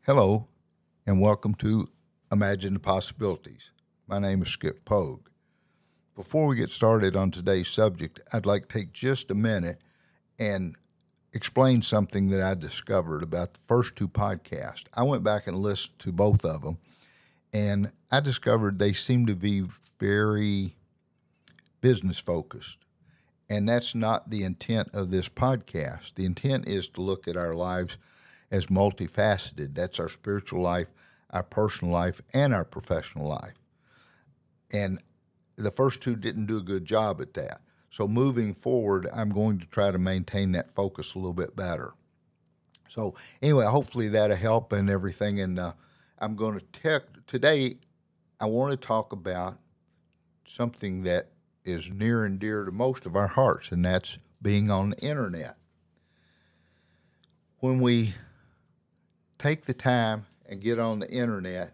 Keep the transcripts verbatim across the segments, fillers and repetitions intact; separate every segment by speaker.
Speaker 1: Hello, and welcome to Imagine the Possibilities. My name is Skip Pogue. Before we get started on today's subject, I'd like to take just a minute and explain something that I discovered about the first two podcasts. I went back and listened to both of them, and I discovered they seem to be very business focused. And that's not the intent of this podcast. The intent is to look at our lives as multifaceted. That's our spiritual life, our personal life, and our professional life. And the first two didn't do a good job at that. So moving forward, I'm going to try to maintain that focus a little bit better. So anyway, hopefully that'll help and everything. And uh, I'm going to tech today. I want to talk about something that is near and dear to most of our hearts, and that's being on the internet. When we take the time and get on the internet,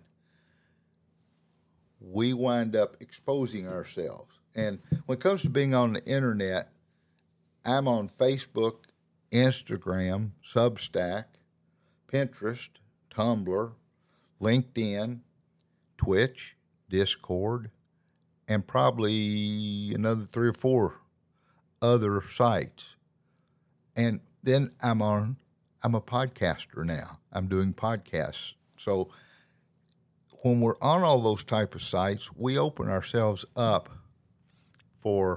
Speaker 1: we wind up exposing ourselves. And when it comes to being on the internet, I'm on Facebook, Instagram, Substack, Pinterest, Tumblr, LinkedIn, Twitch, Discord, and probably another three or four other sites. And then I'm on, I'm a podcaster now. I'm doing podcasts. So when we're on all those type of sites, we open ourselves up for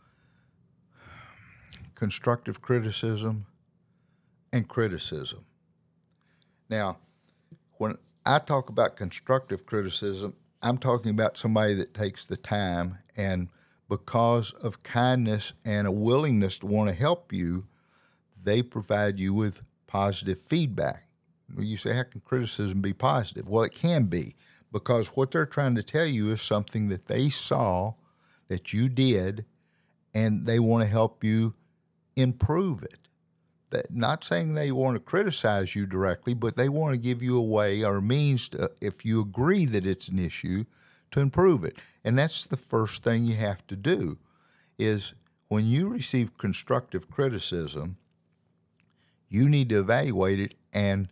Speaker 1: constructive criticism and criticism. Now, when I talk about constructive criticism, I'm talking about somebody that takes the time and because of kindness and a willingness to want to help you, they provide you with positive feedback. You say, how can criticism be positive? Well, it can be because what they're trying to tell you is something that they saw that you did and they want to help you improve it. That, not saying they want to criticize you directly, but they want to give you a way or a means to, if you agree that it's an issue, to improve it. And that's the first thing you have to do is when you receive constructive criticism, you need to evaluate it and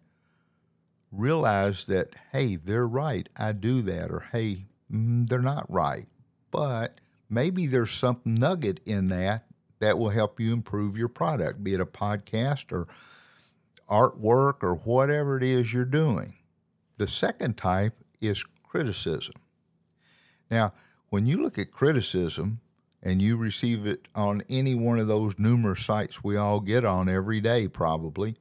Speaker 1: realize that, hey, they're right, I do that, or hey, mm, they're not right. But maybe there's some nugget in that that will help you improve your product, be it a podcast or artwork or whatever it is you're doing. The second type is criticism. Now, when you look at criticism and you receive it on any one of those numerous sites we all get on every day probably,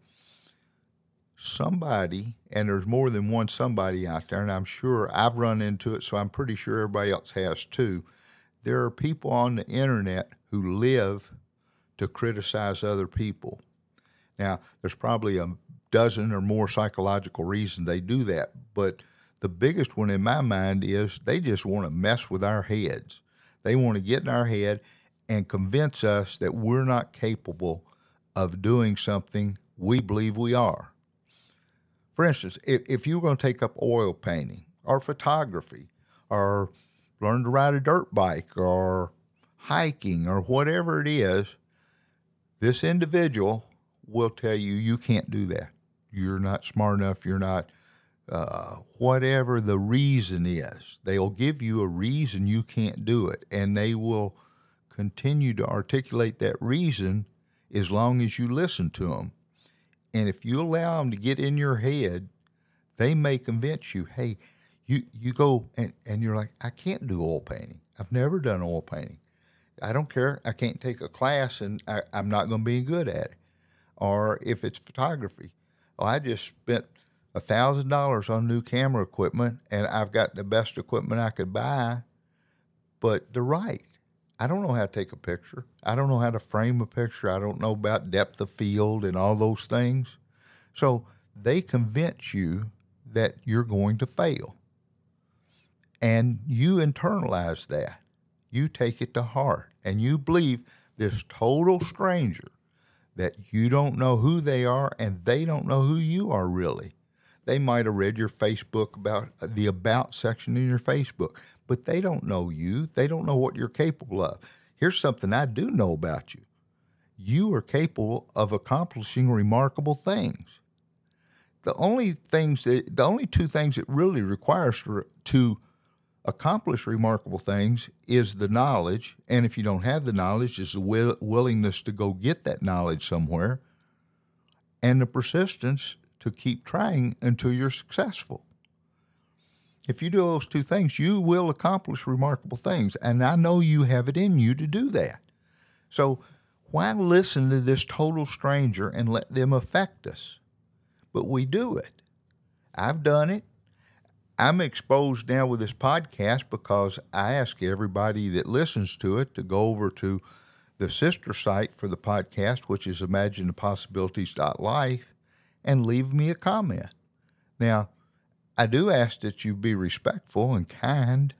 Speaker 1: somebody, and there's more than one somebody out there, and I'm sure I've run into it, so I'm pretty sure everybody else has too. There are people on the internet who live to criticize other people. Now, there's probably a dozen or more psychological reasons they do that, but the biggest one in my mind is they just want to mess with our heads. They want to get in our head and convince us that we're not capable of doing something we believe we are. For instance, if, if you're going to take up oil painting or photography or learn to ride a dirt bike or hiking or whatever it is, this individual will tell you you can't do that. You're not smart enough. You're not, uh, whatever the reason is. They'll give you a reason you can't do it, and they will continue to articulate that reason as long as you listen to them. And if you allow them to get in your head, they may convince you, hey, You you go and, and you're like, I can't do oil painting. I've never done oil painting. I don't care. I can't take a class and I, I'm not going to be good at it. Or if it's photography, well, I just spent one thousand dollars on new camera equipment and I've got the best equipment I could buy, but they're right. I don't know how to take a picture. I don't know how to frame a picture. I don't know about depth of field and all those things. So they convince you that you're going to fail. And you internalize that. You take it to heart. And you believe this total stranger that you don't know who they are and they don't know who you are really. They might have read your Facebook about the about section in your Facebook, but they don't know you. They don't know what you're capable of. Here's something I do know about you. You are capable of accomplishing remarkable things. the only things that the only two things it really requires for to accomplish remarkable things is the knowledge, and if you don't have the knowledge, is the will, willingness to go get that knowledge somewhere, and the persistence to keep trying until you're successful. If you do those two things, you will accomplish remarkable things, and I know you have it in you to do that. So why listen to this total stranger and let them affect us? But we do it. I've done it. I'm exposed now with this podcast because I ask everybody that listens to it to go over to the sister site for the podcast, which is imagine the possibilities dot life, and leave me a comment. Now, I do ask that you be respectful and kind,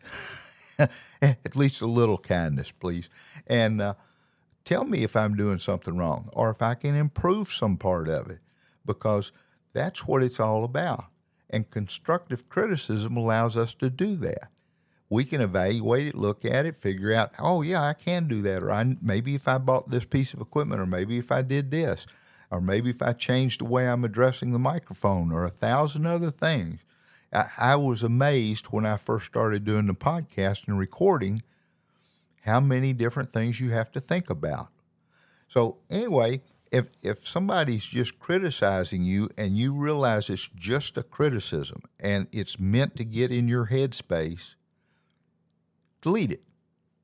Speaker 1: at least a little kindness, please, and uh, tell me if I'm doing something wrong or if I can improve some part of it, because that's what it's all about. And constructive criticism allows us to do that. We can evaluate it, look at it, figure out, oh, yeah, I can do that. Or I, maybe if I bought this piece of equipment, or maybe if I did this, or maybe if I changed the way I'm addressing the microphone, or a thousand other things. I, I was amazed when I first started doing the podcast and recording how many different things you have to think about. So anyway, If if somebody's just criticizing you and you realize it's just a criticism and it's meant to get in your headspace, delete it.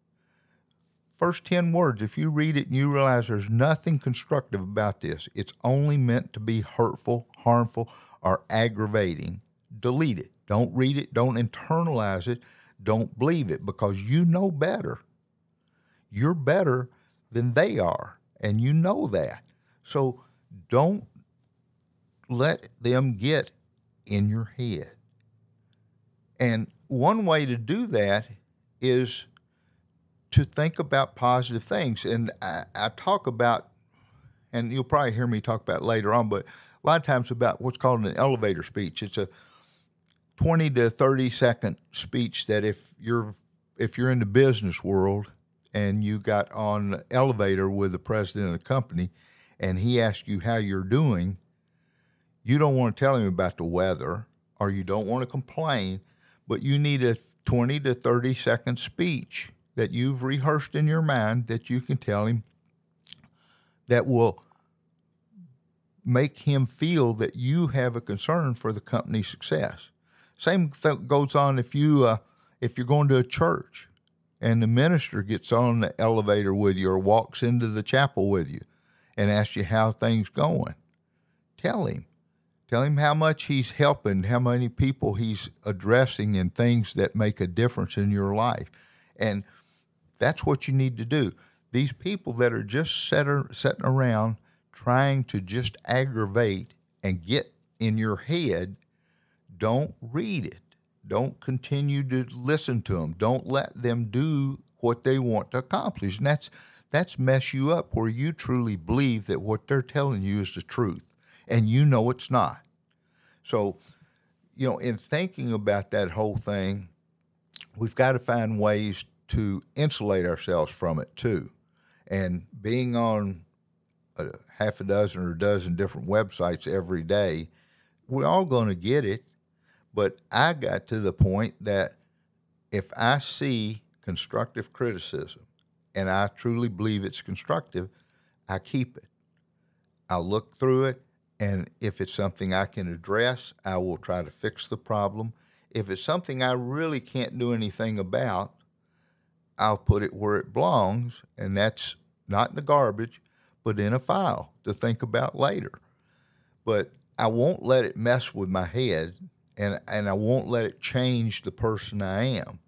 Speaker 1: First ten words, if you read it and you realize there's nothing constructive about this, it's only meant to be hurtful, harmful, or aggravating, delete it. Don't read it. Don't internalize it. Don't believe it, because you know better. You're better than they are, and you know that. So don't let them get in your head. And one way to do that is to think about positive things. And I, I talk about, and you'll probably hear me talk about it later on, but a lot of times about what's called an elevator speech. It's a twenty to thirty second speech that if you're if you're in the business world and you got on the elevator with the president of the company, and he asks you how you're doing, you don't want to tell him about the weather, or you don't want to complain, but you need a twenty to thirty second speech that you've rehearsed in your mind that you can tell him that will make him feel that you have a concern for the company's success. Same th- goes on if you uh, if you're going to a church and the minister gets on the elevator with you or walks into the chapel with you and asks you how things going. Tell him. Tell him how much he's helping, how many people he's addressing, and things that make a difference in your life. And that's what you need to do. These people that are just setter, sitting around trying to just aggravate and get in your head, don't read it. Don't continue to listen to them. Don't let them do what they want to accomplish. And that's That's mess you up where you truly believe that what they're telling you is the truth, and you know it's not. So, you know, in thinking about that whole thing, we've got to find ways to insulate ourselves from it too. And being on a half a dozen or a dozen different websites every day, we're all going to get it. But I got to the point that if I see constructive criticism, and I truly believe it's constructive, I keep it. I'll look through it, and if it's something I can address, I will try to fix the problem. If it's something I really can't do anything about, I'll put it where it belongs, and that's not in the garbage, but in a file to think about later. But I won't let it mess with my head, and, and I won't let it change the person I am.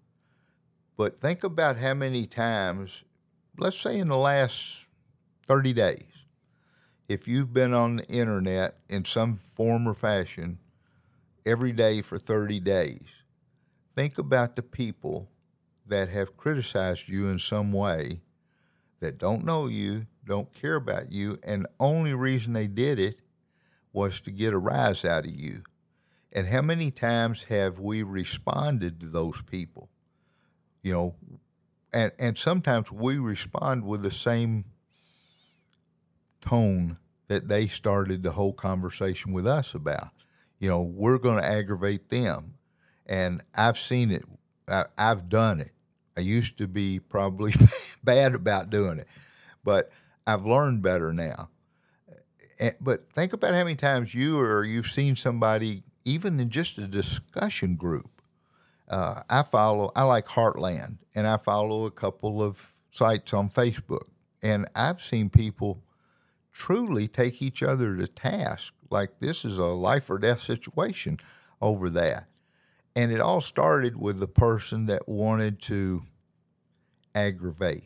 Speaker 1: But think about how many times, let's say in the last thirty days, if you've been on the internet in some form or fashion every day for thirty days, think about the people that have criticized you in some way that don't know you, don't care about you, and the only reason they did it was to get a rise out of you. And how many times have we responded to those people? You know, and, and sometimes we respond with the same tone that they started the whole conversation with us about. You know, we're going to aggravate them. And I've seen it. I, I've done it. I used to be probably bad about doing it, but I've learned better now. And, but think about how many times you or you've seen somebody, even in just a discussion group. Uh, I follow, I like Heartland, and I follow a couple of sites on Facebook. And I've seen people truly take each other to task, like this is a life or death situation over that. And it all started with the person that wanted to aggravate.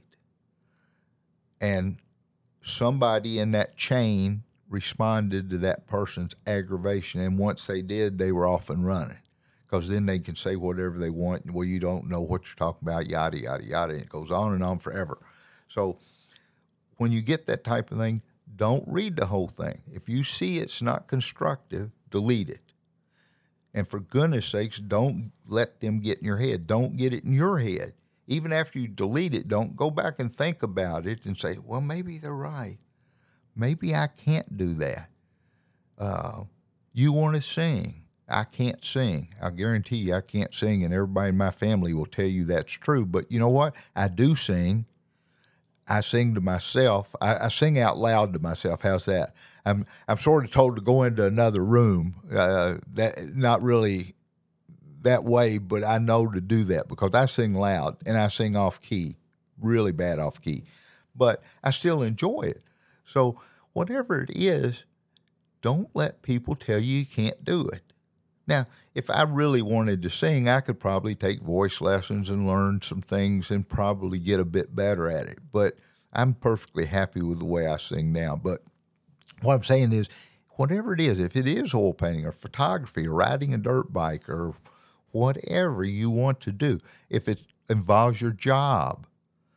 Speaker 1: And somebody in that chain responded to that person's aggravation. And once they did, they were off and running. Because then they can say whatever they want. Well, you don't know what you're talking about, yada, yada, yada. And it goes on and on forever. So when you get that type of thing, don't read the whole thing. If you see it's not constructive, delete it. And for goodness sakes, don't let them get in your head. Don't get it in your head. Even after you delete it, don't go back and think about it and say, well, maybe they're right. Maybe I can't do that. Uh, you want to sing. I can't sing. I guarantee you I can't sing, and everybody in my family will tell you that's true. But you know what? I do sing. I sing to myself. I, I sing out loud to myself. How's that? I'm I'm sort of told to go into another room. Uh, that not really that way, but I know to do that because I sing loud and I sing off key, really bad off key. But I still enjoy it. So whatever it is, don't let people tell you you can't do it. Now, if I really wanted to sing, I could probably take voice lessons and learn some things and probably get a bit better at it. But I'm perfectly happy with the way I sing now. But what I'm saying is, whatever it is, if it is oil painting or photography or riding a dirt bike or whatever you want to do, if it involves your job,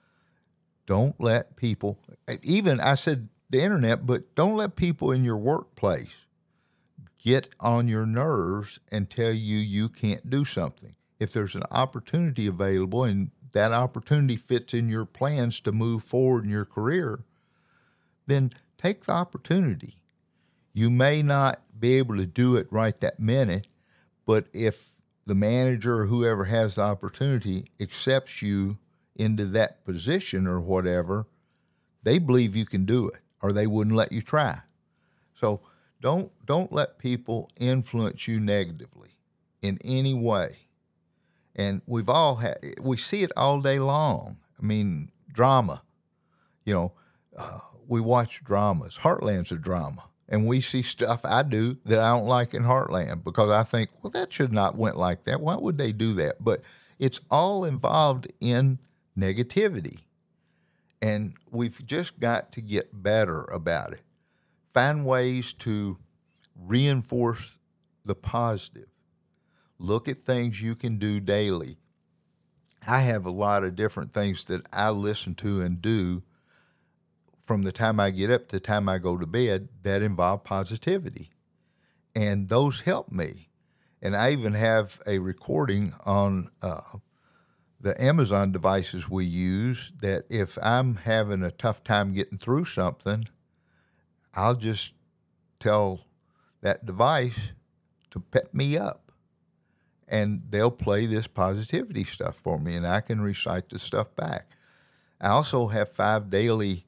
Speaker 1: don't let people, even I said the internet, but don't let people in your workplace get on your nerves and tell you you can't do something. If there's an opportunity available and that opportunity fits in your plans to move forward in your career, then take the opportunity. You may not be able to do it right that minute, but if the manager or whoever has the opportunity accepts you into that position or whatever, they believe you can do it or they wouldn't let you try. So Don't don't let people influence you negatively in any way. And we've all had, we see it all day long. I mean, drama, you know, uh, we watch dramas. Heartland's a drama. And we see stuff I do that I don't like in Heartland because I think, well, that should not went like that. Why would they do that? But it's all involved in negativity. And we've just got to get better about it. Find ways to reinforce the positive. Look at things you can do daily. I have a lot of different things that I listen to and do from the time I get up to the time I go to bed that involve positivity. And those help me. And I even have a recording on uh, the Amazon devices we use that if I'm having a tough time getting through something, I'll just tell that device to pep me up. And they'll play this positivity stuff for me, and I can recite the stuff back. I also have five daily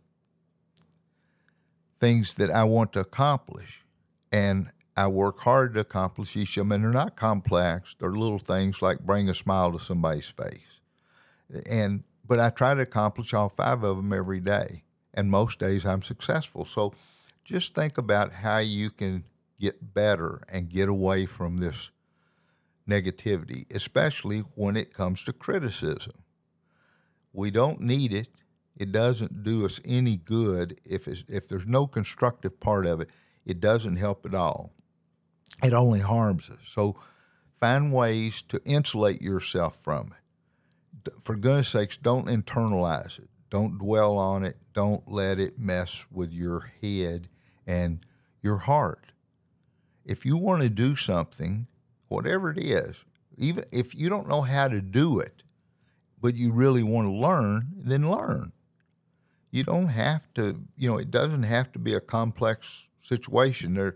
Speaker 1: things that I want to accomplish, and I work hard to accomplish each of them, and they're not complex. They're little things like bring a smile to somebody's face. And but I try to accomplish all five of them every day, and most days I'm successful. So just think about how you can get better and get away from this negativity, especially when it comes to criticism. We don't need it. It doesn't do us any good. If it's, if there's no constructive part of it, it doesn't help at all. It only harms us. So find ways to insulate yourself from it. For goodness sakes, don't internalize it. Don't dwell on it. Don't let it mess with your head and your heart. If you want to do something, whatever it is, even if you don't know how to do it, but you really want to learn, then learn. You don't have to, you know, it doesn't have to be a complex situation. There,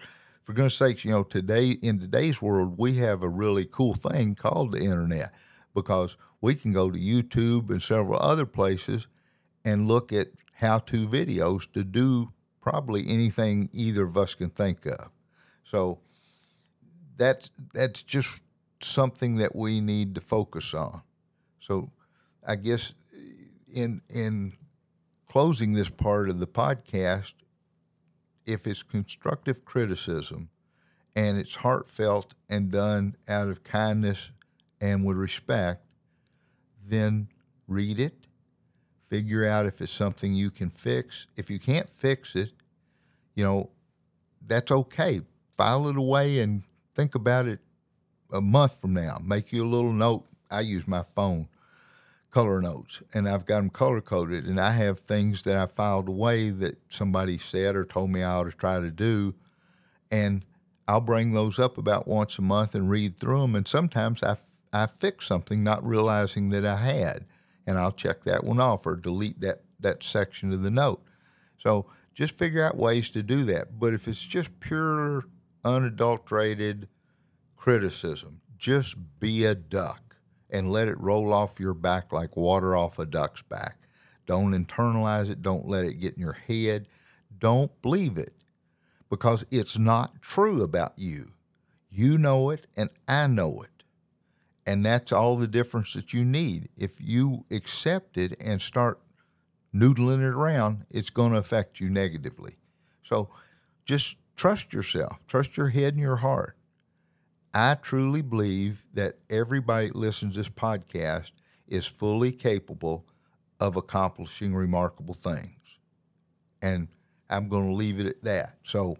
Speaker 1: for goodness sakes, you know, today in today's world, we have a really cool thing called the internet, because we can go to YouTube and several other places and look at how-to videos to do probably anything either of us can think of. So that's that's just something that we need to focus on. So I guess in in closing this part of the podcast, if it's constructive criticism and it's heartfelt and done out of kindness and with respect, then read it, figure out if it's something you can fix. If you can't fix it, you know, that's okay. File it away and think about it a month from now. Make you a little note. I use my phone, color notes, and I've got them color-coded, and I have things that I filed away that somebody said or told me I ought to try to do, and I'll bring those up about once a month and read through them, and sometimes I, I fix something not realizing that I had, and I'll check that one off or delete that, that section of the note. So just figure out ways to do that. But if it's just pure, unadulterated criticism, just be a duck and let it roll off your back like water off a duck's back. Don't internalize it. Don't let it get in your head. Don't believe it, because it's not true about you. You know it, and I know it. And that's all the difference that you need. If you accept it and start noodling it around, it's going to affect you negatively. So just trust yourself. Trust your head and your heart. I truly believe that everybody that listens to this podcast is fully capable of accomplishing remarkable things. And I'm going to leave it at that. So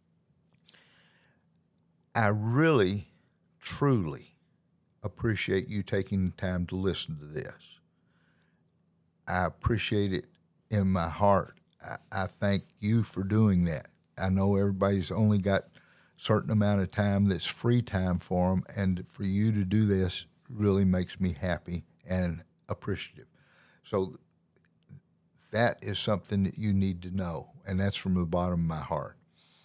Speaker 1: I really, truly appreciate you taking the time to listen to this. I appreciate it in my heart. I, I thank you for doing that. I know everybody's only got a certain amount of time that's free time for them, and for you to do this really makes me happy and appreciative. So that is something that you need to know, and that's from the bottom of my heart.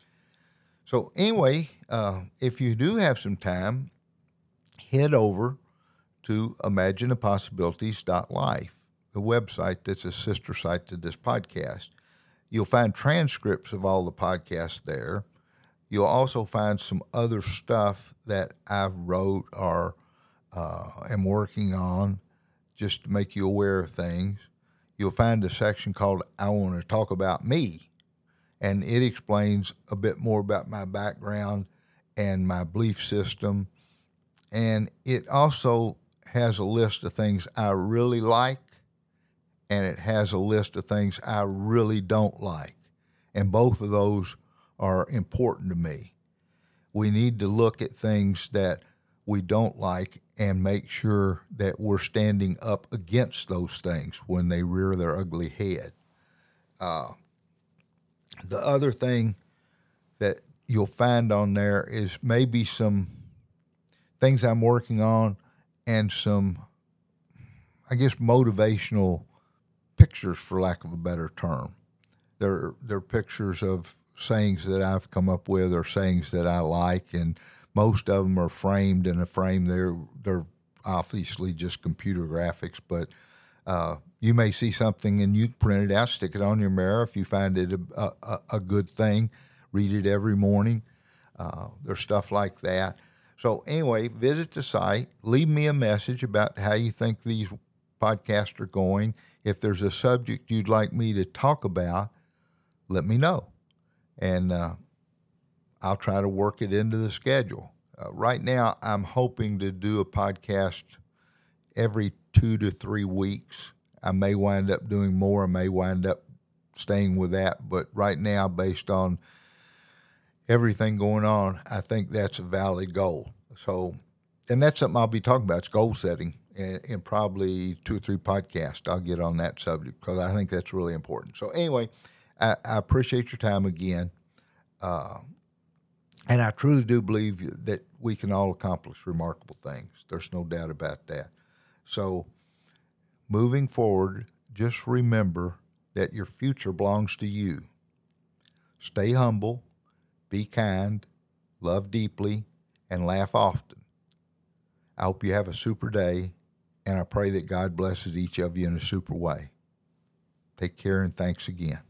Speaker 1: So anyway, uh, if you do have some time, head over to imagine the possibilities dot life, the website that's a sister site to this podcast. You'll find transcripts of all the podcasts there. You'll also find some other stuff that I've wrote or uh, am working on just to make you aware of things. You'll find a section called I Want to Talk About Me, and it explains a bit more about my background and my belief system. And it also has a list of things I really like, and it has a list of things I really don't like. And both of those are important to me. We need to look at things that we don't like and make sure that we're standing up against those things when they rear their ugly head. Uh, the other thing that you'll find on there is maybe some things I'm working on and some, I guess, motivational pictures, for lack of a better term. They're, they're pictures of sayings that I've come up with or sayings that I like, and most of them are framed in a frame. They're, they're obviously just computer graphics, but uh, you may see something and you print it out, stick it on your mirror if you find it a, a, a good thing. Read it every morning. Uh, there's stuff like that. So anyway, visit the site. Leave me a message about how you think these podcasts are going. If there's a subject you'd like me to talk about, let me know. And uh, I'll try to work it into the schedule. Uh, right now, I'm hoping to do a podcast every two to three weeks. I may wind up doing more. I may wind up staying with that. But right now, based on everything going on, I think that's a valid goal. So, and that's something I'll be talking about. It's goal setting, and, and probably two or three podcasts I'll get on that subject, because I think that's really important. So anyway, I, I appreciate your time again. Uh, and I truly do believe that we can all accomplish remarkable things. There's no doubt about that. So moving forward, just remember that your future belongs to you. Stay humble, be kind, love deeply, and laugh often. I hope you have a super day, and I pray that God blesses each of you in a super way. Take care, and thanks again.